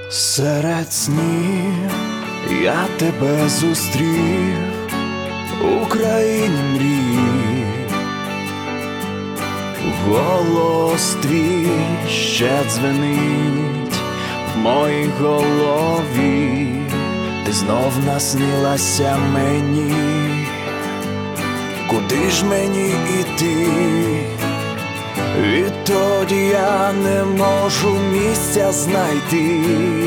Серед снів я тебе зустрів у країні мрій. Голос твій ще дзвенить в моїй голові. Ти знов наснилася мені, куди ж мені іти? Відтоді я не можу місця знайти,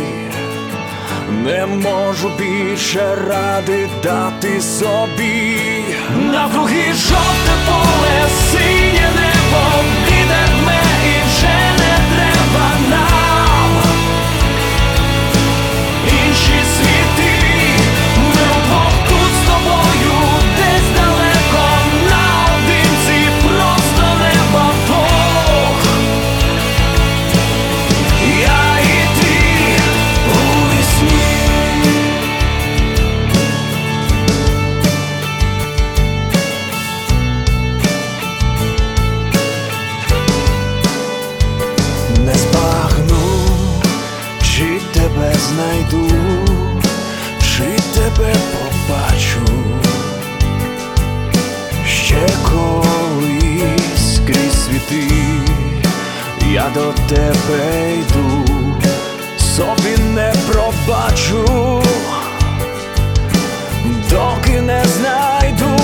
не можу більше ради дати собі. Навкруги жовте поле, синє небо, вітер дме і вже не треба нам інші світи. Ми вдвох тут з тобою, десь далеко, наодинці, просто неба двох. Я і ти у вісні. Не збагну, чи тебе знайду, чи тебе побачу ще колись крізь світи. Я до тебе йду, собі не пробачу, доки не знайду.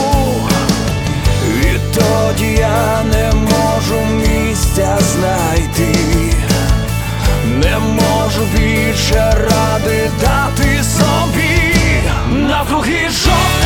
Відтоді я не можу місця знайти, не можу більше ради дати собі. Навкруги жовте